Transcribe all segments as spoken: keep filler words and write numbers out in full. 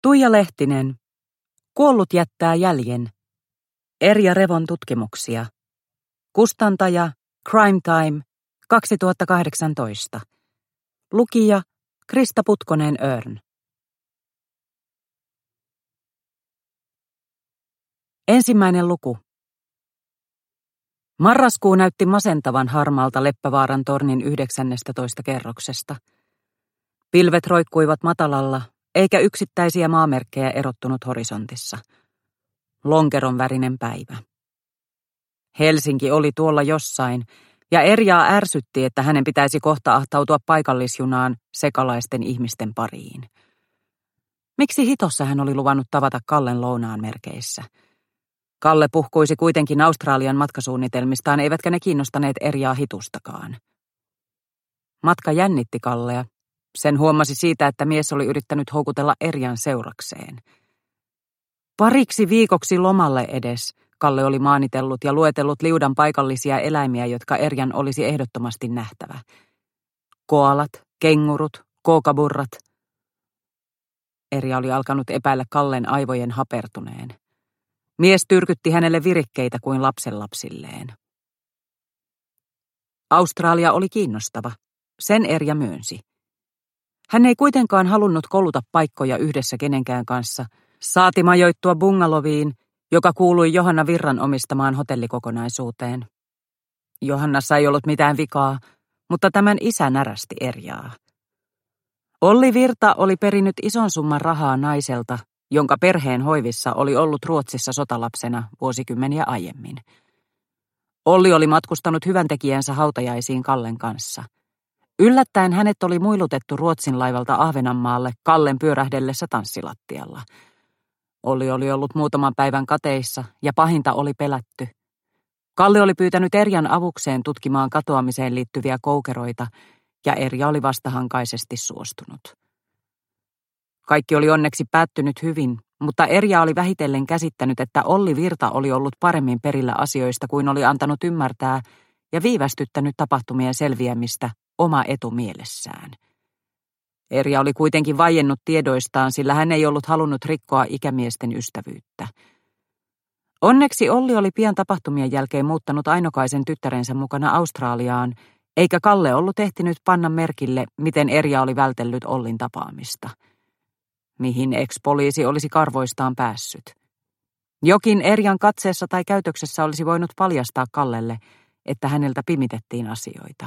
Tuija Lehtinen. Kuollut jättää jäljen. Erja Revon tutkimuksia. Kustantaja Crime Time kaksituhattakahdeksantoista. Lukija Krista Putkonen-Örn. Ensimmäinen luku. Marraskuu näytti masentavan harmaalta Leppävaaran tornin yhdeksännestätoista kerroksesta. Pilvet roikkuivat matalalla, eikä yksittäisiä maamerkkejä erottunut horisontissa. Lonkeron värinen päivä. Helsinki oli tuolla jossain, ja Erjaa ärsytti, että hänen pitäisi kohta ahtautua paikallisjunaan sekalaisten ihmisten pariin. Miksi hitossa hän oli luvannut tavata Kallen lounaan merkeissä? Kalle puhkuisi kuitenkin Australian matkasuunnitelmistaan, eivätkä ne kiinnostaneet Erjaa hitustakaan. Matka jännitti Kallea. Sen huomasi siitä, että mies oli yrittänyt houkutella Erjan seurakseen. Pariksi viikoksi lomalle edes Kalle oli maanitellut ja luetellut liudan paikallisia eläimiä, jotka Erjan olisi ehdottomasti nähtävä. Koalat, kengurut, kookaburrat. Erja oli alkanut epäillä Kallen aivojen hapertuneen. Mies tyrkytti hänelle virikkeitä kuin lapsenlapsilleen. Australia oli kiinnostava. Sen Erja myönsi. Hän ei kuitenkaan halunnut koluta paikkoja yhdessä kenenkään kanssa, saati majoittua bungaloviin, joka kuului Johanna Virran omistamaan hotellikokonaisuuteen. Johannassa ei ollut mitään vikaa, mutta tämän isä närästi Erjaa. Olli Virta oli perinnyt ison summan rahaa naiselta, jonka perheen hoivissa oli ollut Ruotsissa sotalapsena vuosikymmeniä aiemmin. Olli oli matkustanut hyväntekijänsä hautajaisiin Kallen kanssa. Yllättäen hänet oli muilutettu Ruotsin laivalta Ahvenanmaalle Kallen pyörähdellessä tanssilattialla. Olli oli ollut muutaman päivän kateissa ja pahinta oli pelätty. Kalle oli pyytänyt Erjan avukseen tutkimaan katoamiseen liittyviä koukeroita ja Erja oli vastahankaisesti suostunut. Kaikki oli onneksi päättynyt hyvin, mutta Erja oli vähitellen käsittänyt, että Olli Virta oli ollut paremmin perillä asioista kuin oli antanut ymmärtää ja viivästyttänyt tapahtumien selviämistä oma etu mielessään. Erja oli kuitenkin vaiennut tiedoistaan, sillä hän ei ollut halunnut rikkoa ikämiesten ystävyyttä. Onneksi Olli oli pian tapahtumien jälkeen muuttanut ainokaisen tyttärensä mukana Australiaan, eikä Kalle ollut ehtinyt panna merkille, miten Erja oli vältellyt Ollin tapaamista. Mihin ex-poliisi olisi karvoistaan päässyt. Jokin Erjan katseessa tai käytöksessä olisi voinut paljastaa Kallelle, että häneltä pimitettiin asioita.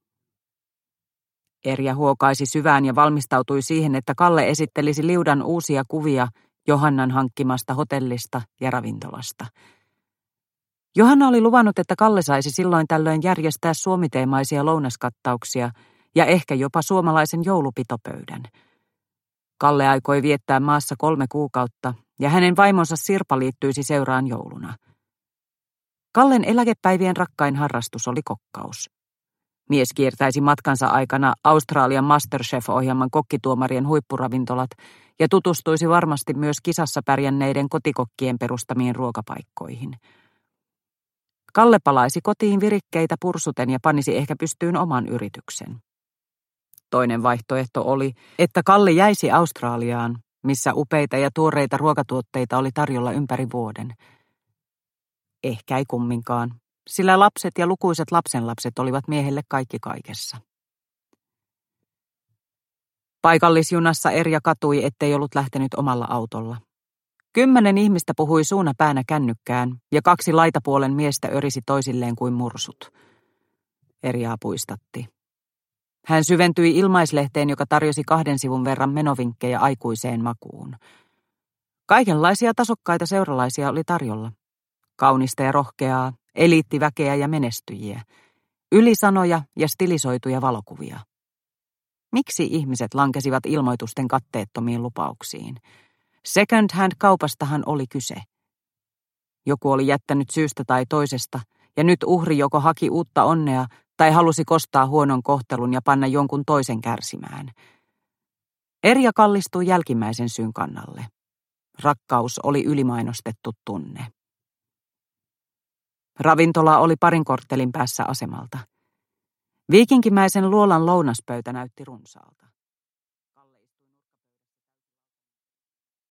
Erja huokaisi syvään ja valmistautui siihen, että Kalle esittelisi liudan uusia kuvia Johannan hankkimasta hotellista ja ravintolasta. Johanna oli luvannut, että Kalle saisi silloin tällöin järjestää suomiteemaisia lounaskattauksia ja ehkä jopa suomalaisen joulupitopöydän. Kalle aikoi viettää maassa kolme kuukautta ja hänen vaimonsa Sirpa liittyisi seuraan jouluna. Kallen eläkepäivien rakkain harrastus oli kokkaus. Mies kiertäisi matkansa aikana Australian Masterchef-ohjelman kokkituomarien huippuravintolat ja tutustuisi varmasti myös kisassa pärjänneiden kotikokkien perustamiin ruokapaikkoihin. Kalle palaisi kotiin virikkeitä pursuten ja panisi ehkä pystyyn oman yrityksen. Toinen vaihtoehto oli, että Kalle jäisi Australiaan, missä upeita ja tuoreita ruokatuotteita oli tarjolla ympäri vuoden. Ehkä ei kumminkaan, sillä lapset ja lukuiset lapsenlapset olivat miehelle kaikki kaikessa. Paikallisjunassa Erja katui, ettei ollut lähtenyt omalla autolla. Kymmenen ihmistä puhui suuna päänä kännykkään ja kaksi laitapuolen miestä örisi toisilleen kuin mursut. Erjaa puistatti. Hän syventyi ilmaislehteen, joka tarjosi kahden sivun verran menovinkkejä aikuiseen makuun. Kaikenlaisia tasokkaita seuralaisia oli tarjolla. Kaunista ja rohkeaa, eliittiväkeä ja menestyjiä. Ylisanoja ja stilisoituja valokuvia. Miksi ihmiset lankesivat ilmoitusten katteettomiin lupauksiin? Second hand kaupastahan oli kyse. Joku oli jättänyt syystä tai toisesta, ja nyt uhri joko haki uutta onnea tai halusi kostaa huonon kohtelun ja panna jonkun toisen kärsimään. Erja kallistui jälkimmäisen syyn kannalle. Rakkaus oli ylimainostettu tunne. Ravintola oli parin korttelin päässä asemalta. Viikinkimäisen luolan lounaspöytä näytti runsaalta.